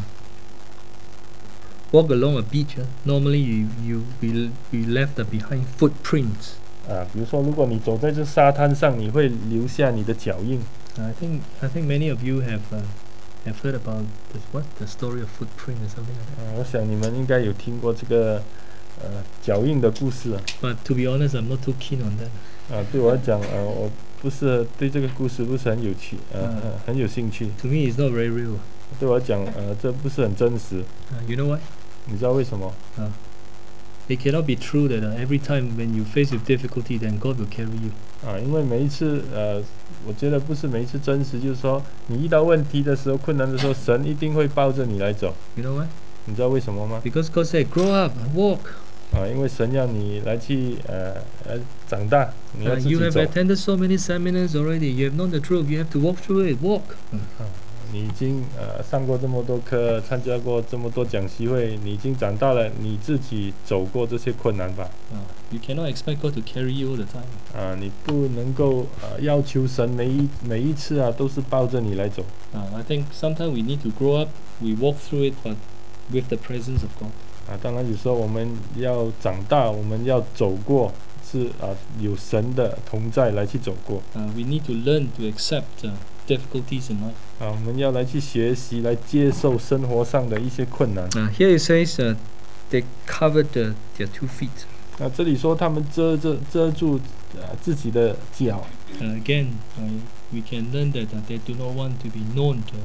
walk along a beach, uh, normally you you we we left uh, behind footprints. 啊，比如说，如果你走在这沙滩上，你会留下你的脚印。 I think I think many of you have uh, have heard about this, what the story of footprint or something like that. 啊，我想你们应该有听过这个呃脚印的故事啊。 But to be honest, I'm not too keen on that. 啊，对我来讲，呃，我不是对这个故事不是很有趣，呃， 嗯呃很有兴趣。 To me, it's not very real. 对我来讲，呃，这不是很真实。 Uh, you know why? 你知道为什么？ It cannot be true that uh, every time when you face with difficulty, then God will carry you. 啊，因为每一次，呃，我觉得不是每一次真实，就是说你遇到问题的时候、困难的时候，神一定会抱着你来走。 You know why? 你知道为什么吗？ Because God said, "Grow up, walk." 啊，因为神要你来去呃呃长大，你要 Uh, 自 you 己 have 走。 attended so many seminars already. You have known the truth. You have to walk through it. Walk. 你已经呃上过这么多课，参加过这么多讲习会，你已经长大了，你自己走过这些困难吧。 Uh, you cannot expect God to carry you all the time. 啊，你不能够呃要求神每一每一次啊都是抱着你来走。 Uh, I think sometimes we need to grow up. We walk through it, but with the presence of God. 啊，当然有时候我们要长大，我们要走过，是啊有神的同在来去走过。 Uh, we need to learn to accept uh, difficulties in life. 啊，我们要来去学习，来接受生活上的一些困难。 Uh, here it says uh, they covered uh, their two feet. 啊，这里说他们遮着遮住啊自己的脚。 Uh, again, uh, we can learn that uh, they do not want to be known. To,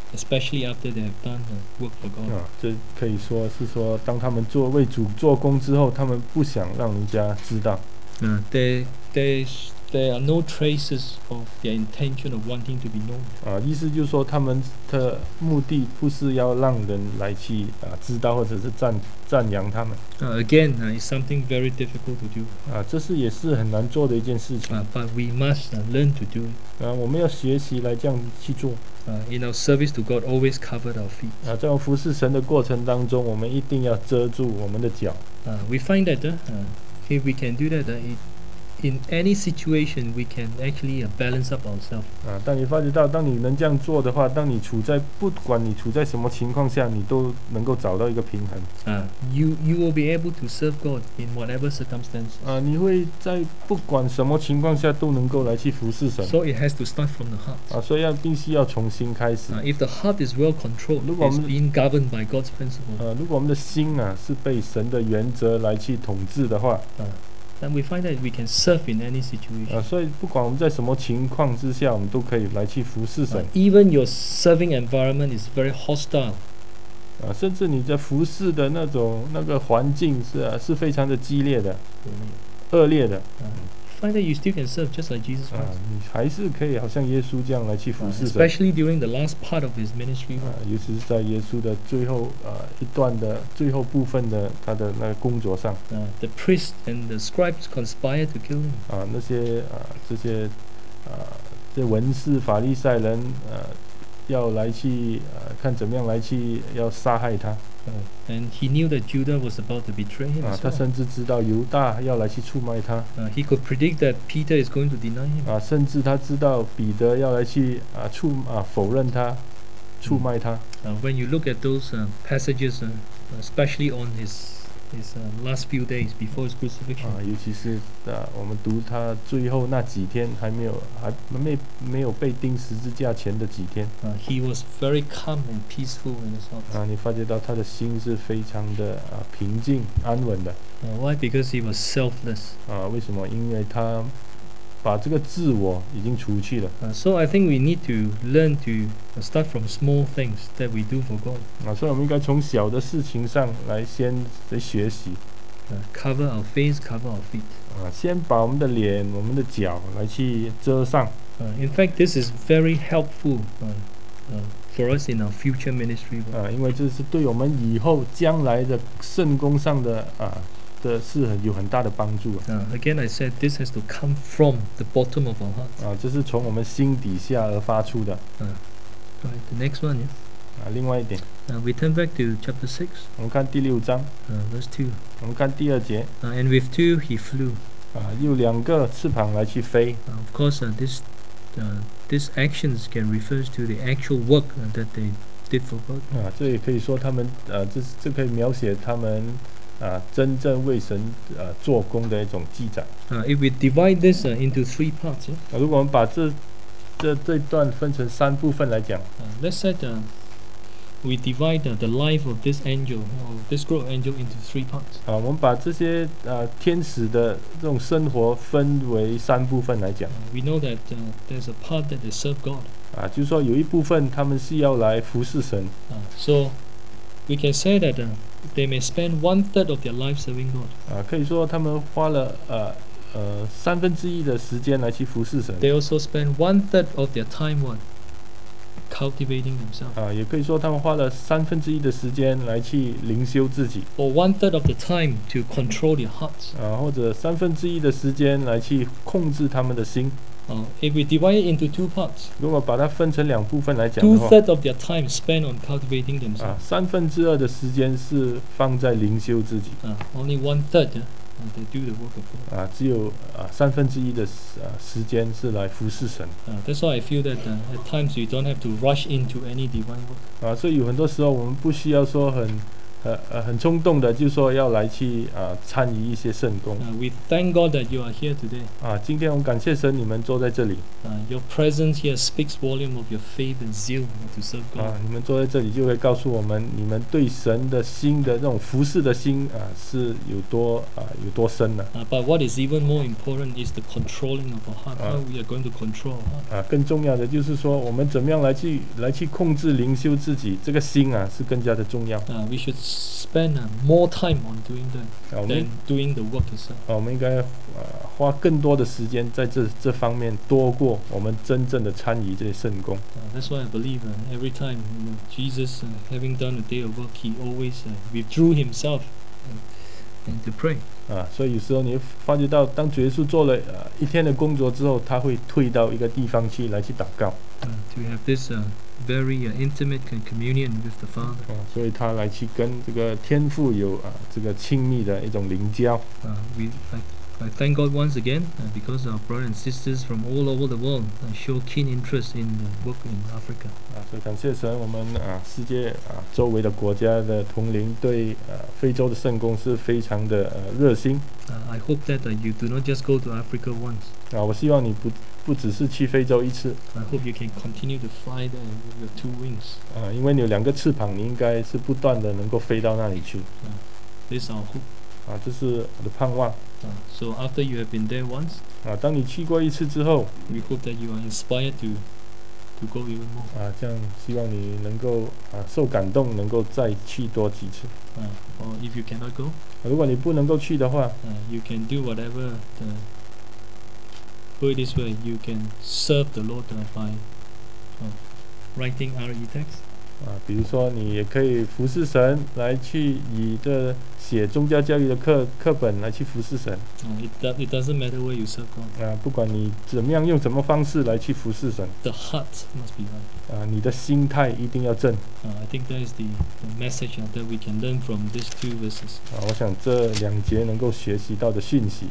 especially after they have done uh, work for God. 啊，这可以说是说，当他们做为主做工之后，他们不想让人家知道。 Uh, there, there's, there are no traces of their intention of wanting to be known. 啊，意思就是说，他们的目的不是要让人来去啊知道，或者是赞赞扬他们。 Uh, again, uh, it's something very difficult to do. 啊，这是也是很难做的一件事情。 Uh, but we must uh, learn to do it. 啊，我们要学习来这样去做。 Uh, in our service to God, always cover our feet. 啊，在我们服侍神的过程当中，我们一定要遮住我们的脚。 Uh, we find that uh, uh, if we can do that, uh, it, in any situation, we can actually uh, balance up ourselves. 啊，当你发觉到，当你能这样做的话，当你处在不管你处在什么情况下，你都能够找到一个平衡。 Uh, you you will be able to serve God in whatever circumstances. 啊，你会在不管什么情况下都能够来去服侍神。 So it has to start from the heart. 啊，所以要必须要重新开始。 Uh, if the heart is well controlled, 如果我 it's 们 being governed by God's principle. 呃，如果我们的心啊是被神的原则来去统治的话， Uh, then we find that we can serve in any situation. 啊，所以不管我们在什么情况之下，我们都可以来去服侍 Uh, 神。 even your serving environment is very hostile. 啊，甚至你在服侍的那种那个环境是啊是非常的激烈的、恶劣的。 Uh, find that you still can serve just like Jesus 啊 Christ. 你还是可以好像耶稣这样来去服 Uh, 侍神。 especially during the last part of his ministry. 啊，尤其是在耶稣的最后啊一段的最后部分的他的那个工作上。 Uh, the priests and the scribes conspired to kill him. 啊，那些啊这些啊这文士法利赛人呃要来去呃看怎么样来去要杀害他 Uh, and he knew that Judah was about to betray him 啊， as 他 well. 甚至知道犹大要来去出卖他 Uh, he could predict that Peter is going to deny him. 啊，甚至他知道彼得要来去啊出啊否认他，出卖他 Uh, when you look at those uh, passages, uh, especially on his his uh, last few days before his crucifixion, 啊，尤其是啊我们读他最后那几天还没有还没没有被钉十字架前的几天 uh, he was very calm and peaceful in his heart. 啊，你发觉到他的心是非常的啊平静安稳的 Uh, why? Because he was selfless. 啊，为什么？因为他把这个自我已经除去了 Uh, so I think we need to learn to uh, start from small things that we do for God. 啊，所以我们应该从小的事情上来先来学习 Uh, cover our face, cover our feet. 啊，先把我们的脸、我们的脚来去遮上 Uh, in fact, this is very helpful uh, uh, for us in our future ministry work. 啊，因为这是对我们以后将来的圣工上的啊的是很有很大的帮助 Uh, again, I said this has to come from the bottom of our heart. 啊，这是从我们心底下而发出的 Right, the next one, yeah. 啊。另外一点， Uh, we turn back to chapter six, 我们看第六章， uh, verse two. 我们看第二节 Uh, and with two he flew. 啊，有两个翅膀来去飞 Uh, of course, uh, this uh, these actions can refer to the actual work uh, that they did for God. 啊，这也可以说他们啊，这这可以描写他们啊真正为神啊做工的一种记载 Uh, if we divide this uh, into three parts, yeah? 啊。如果我们把这这这段分成三部分来讲 uh, let's say uh, we divide uh, the life of this angel, or this group of angel, into three parts. 啊，我们把这些啊天使的这种生活分为三部分来讲 Uh, we know that uh, there's a part that they serve God. 啊，就是说有一部分他们是要来服侍神 Uh, so we can say that uh, they may spend one third of their life serving God. 啊，可以说他们花了呃呃三分之一的时间来去服侍神 They also spend one third of their time what? Cultivating themselves. 啊，也可以说他们花了三分之一的时间来去灵修自己 Or one third of the time to control their hearts. 啊，或者三分之一的时间来去控制他们的心。 Uh, if we divide it into two parts, 如果把它分成两部分来讲 two 的话， thirds of their time spent on cultivating 啊 themselves. 三分之二的时间是放在灵修自己 Uh, only one third uh, uh, they do the work of God. 啊，只有啊三分之一的时啊时间是来服侍神 Uh, that's why I feel that uh, at times you don't have to rush into any divine work. 啊，所以有很多时候我们不需要说很呃呃很冲动的，就说要来去啊、参与一些圣工 Uh, we thank God that you are here today. 啊。今天我们感谢神，你们坐在这里 Uh, your presence here speaks volume of your faith and zeal to serve 啊 God.， 你们坐在这里就会告诉我们，你们对神的心的这种服侍的心啊是有多啊有多深呢 Uh, but what is even more important is the controlling of our heart. Uh. How we are going to control our heart. 啊。更重要的就是说，我们怎么样来去来去控制灵修自己，这个心啊是更加的重要 Uh, we should spend uh, more time on doing that 啊。我们 than doing the work itself. 啊，我们应该呃花更多的时间在这这方面，多过我们真正的参与这些圣工。 Uh, that's why I believe uh, every time you know, Jesus, uh, having done a day of work, he always uh, withdrew himself and, and to pray. 啊，所以有时候你会发觉到，当主耶稣做了呃一天的工作之后，他会退到一个地方去来去祷告 Uh, to have this uh, very uh, intimate con- communion with the Father. 啊，所以他来去跟这个天父有啊这个亲密的一种灵交 Uh, we, I, I thank God once again uh, because our brothers and sisters from all over the world uh, show keen interest in the work in Africa. 啊，所以感谢神，我们啊世界啊周围的国家的同龄对呃非洲的圣工是非常的呃热心 Uh, I hope that uh, you do not just go to Africa once. 啊，我希望你不不只是去非洲一次 I hope you can continue to fly there with your two wings. 啊，因为你有两个翅膀，你应该是不断的能够飞到那里去 This is our hope. 啊，这是我的盼望 Uh, so after you have been there once, 啊。当你去过一次之后 we hope that you are inspired to to go even more. 啊，这样希望你能够啊受感动，能够再去多几次。 Uh, or if you cannot go, 如果你不能够去的话， uh, you can do whatever the put it this way, you can serve the Lord uh, by uh, writing R E text. 啊，比如说你也可以服侍神，来去以这写宗教教育的课课本来去服侍神 Uh, it, do, it doesn't matter where you serve God. 啊，不管你怎么样用什么方式来去服侍神 The heart must be right. 啊，你的心态一定要正 Uh, I think that is the, the message uh, that we can learn from these two verses. 啊。我想这两节能够学习到的讯息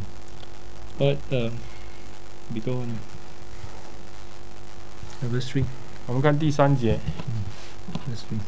But um, we go on. Uh, verse three. 我们看第三节 Verse three.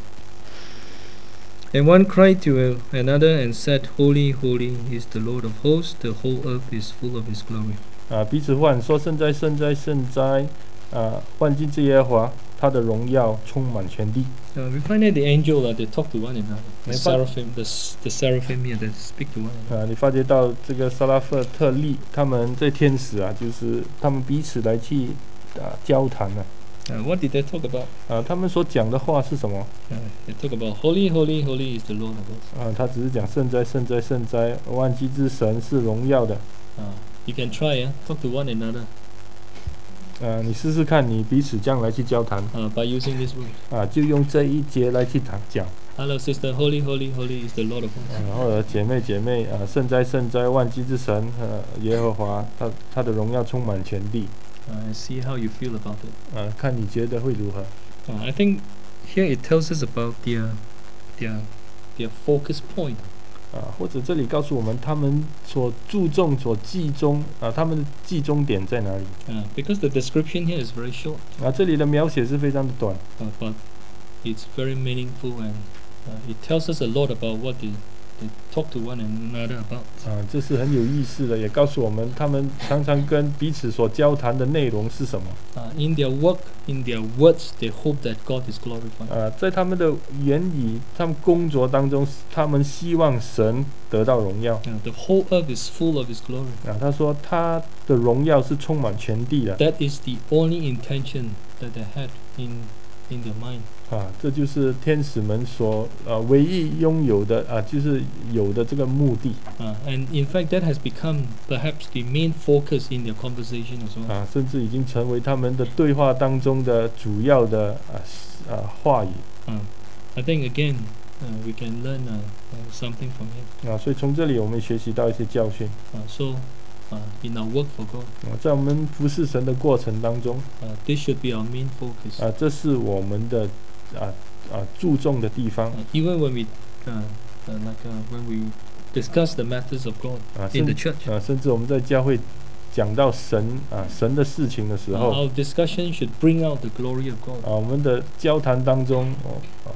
And one cried to another and said, Holy, holy is the Lord of hosts, the whole earth is full of his glory. 啊，彼此呼喊说：圣哉，圣哉，圣哉！啊，万军之耶和华，他的荣耀充满全地。 Uh, we find that the angel uh, they talk to one another. The May seraphim, the, s- the seraphim here that speak to one another. 啊，你发觉到这个撒拉弗特利他们这天使啊，就是他们彼此来去啊交谈啊。 Uh, what did they talk about? 啊，他们所讲的话是什么？ Uh, they talk about holy, holy, holy is the Lord of hosts. 啊，他只是讲圣哉，圣哉，圣哉，万机之神是荣耀的。 Uh, you can try, uh, talk to one another 啊，你试试看，你彼此这样来去交谈 uh, by using this word. 啊，就用这一节来去谈讲 Hello, sister. Holy, holy, holy is the Lord of 啊 hosts. 或者姐妹姐妹啊，圣哉圣哉，万机之神呃耶和华，他他的荣耀充满全地 Uh, and see how you feel about it. 啊，看你觉得会如何 Uh, I think here it tells us about their their their focus point. 啊，或者这里告诉我们他们所注重、所集中啊，他们的集中点在哪里 Uh, because the description here is very short, 啊？这里的描写是非常的短 uh, but it's very meaningful and uh, it tells us a lot about what they, they talk to one another about. 啊，这是很有意思的，也告诉我们他们常常跟彼此所交谈的内容是什么 Uh, in their work, in their words, they hope that God is glorified. 啊，在他们的言语、他们工作当中，他们希望神得到荣耀 Uh, the whole earth is full of His glory. 啊。他说他的荣耀是充满全地的 That is the only intention that they had in in their mind. 啊，这就是天使们所呃唯一拥有的啊，就是有的这个目的 Uh, and in fact, that has become perhaps the main focus in their conversation as well. 啊，甚至已经成为他们的对话当中的主要的啊啊话语 Uh, I think again, uh, we can learn uh, uh, something from here. 啊，所以从这里我们学习到一些教训 Uh, so, uh, in our work for God, 啊，在我们服侍神的过程当中 uh, this should be our main focus. 啊，这是我们的啊啊注重的地方 Uh, even when we, uh, uh, like uh, when we discuss the matters of God 啊， in 甚 the church, 啊，甚至我们在教会讲到神啊神的事情的时 uh, 候 our discussion should bring out the glory of God. 啊，我们的交谈当中，哦，啊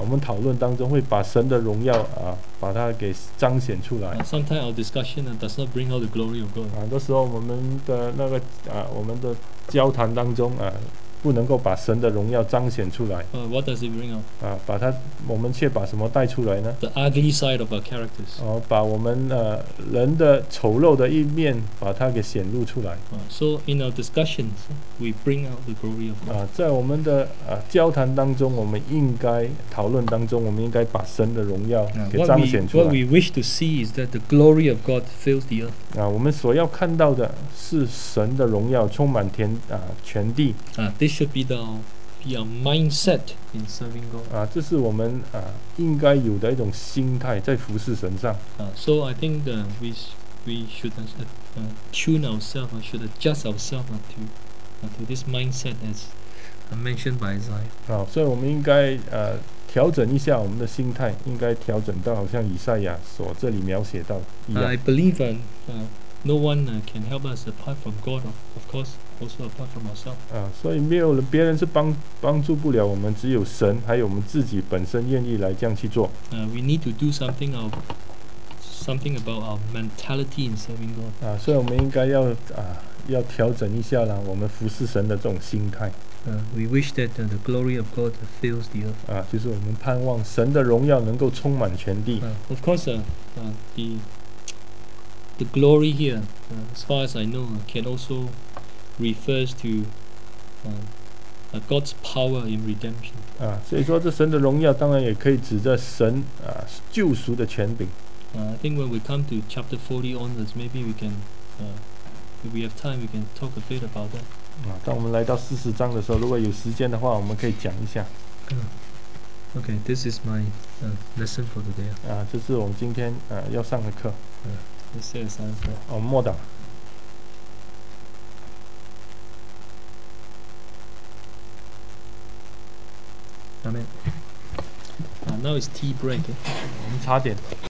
我们讨论当中会把神的荣耀啊，把它给彰显出来。 Uh, sometimes our discussion uh, does not bring out the glory of God. 啊，很多时候我们的那个啊，我们的交谈当中啊，不能够把神的荣耀彰显出来 Uh, what does it bring out? 啊，把它我们却把什么带出来呢？ The ugly side of our characters. 哦，把我们呃人的丑陋的一面，把它给显露出来 Uh, so in our discussions, we bring out the glory of God. 啊，在我们的啊交谈当中，我们应该讨论当中，我们应该把神的荣耀 Uh, 给 what 彰 we 显出 what 来 we wish to see is that the glory of God fills the earth. 啊。我们所要看到的是神的荣耀充满天啊全地 Uh, this should be the be our mindset in serving God. 啊，这是我们啊应该有的一种心态，在服侍神上 Uh, so I think uh, we sh- we should uh, uh, tune ourselves, uh, should adjust ourselves uh, to uh, to this mindset as uh, mentioned by Isaiah. 啊，所以我们应该呃调整一下我们的心态，应该调整到好像以赛亚所这里描写到一 Uh, 样 I believe uh, uh, no one uh, can help us apart from God, of, of course, also apart from ourselves. 啊，所以没有人，别人是帮帮助不了我们，只有神，还有我们自己本身愿意来这样去做 Uh, we need to do something our, something about our mentality in serving God. 啊，所以我们应该要啊要调整一下啦，我们服侍神的这种心态 Uh, we wish that uh, the glory of God fills the earth. 啊，就是我们盼望神的荣耀能够充满全地 Uh, of course, uh, uh, the the glory here, uh, as far as I know, uh, can also refers to uh, uh, God's power in redemption. 啊，所以说这神的荣耀当然也可以指着神啊救赎的权柄 Uh, I think when we come to chapter forty onwards, maybe we can, uh, if we have time, we can talk a bit about that. 啊。当我们来到四十章的时候，如果有时间的话，我们可以讲一下 Okay, this is my uh, lesson for today. 啊，这是我们今天啊要上的课 Let's say a silence prayer. 啊，我们默祷。 Amen. Uh, now it's tea break. eh? 我们茶点。